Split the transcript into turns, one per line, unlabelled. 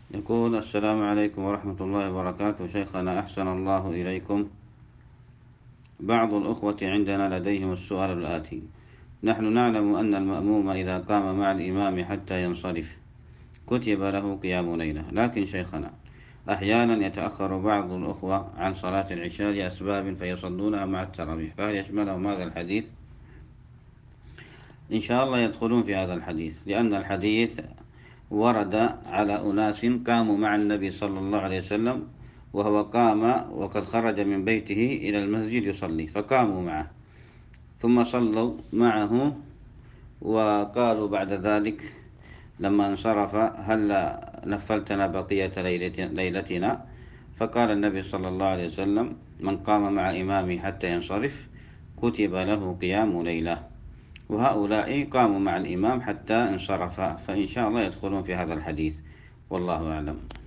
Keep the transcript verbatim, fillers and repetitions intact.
يقول: السلام عليكم ورحمة الله وبركاته. شيخنا أحسن الله إليكم. بعض الأخوة عندنا لديهم السؤال الآتي: نحن نعلم أن المأموم إذا قام مع الإمام حتى ينصرف كتب له قيام ليلة، لكن شيخنا أحيانا يتأخر بعض الأخوة عن صلاة العشاء لأسباب فيصلونها مع التراويح، فهل يشملهم هذا الحديث؟ إن شاء الله يدخلون في هذا الحديث، لأن الحديث ورد على أناس قاموا مع النبي صلى الله عليه وسلم وهو قام وقد خرج من بيته إلى المسجد يصلي، فقاموا معه ثم صلوا معه وقالوا بعد ذلك لما انصرف: هل نفلتنا بقية ليلتنا؟ فقال النبي صلى الله عليه وسلم: من قام مع إمامي حتى ينصرف كتب له قيام ليلة. وهؤلاء قاموا مع الإمام حتى انصرف، فإن شاء الله يدخلون في هذا الحديث، والله أعلم.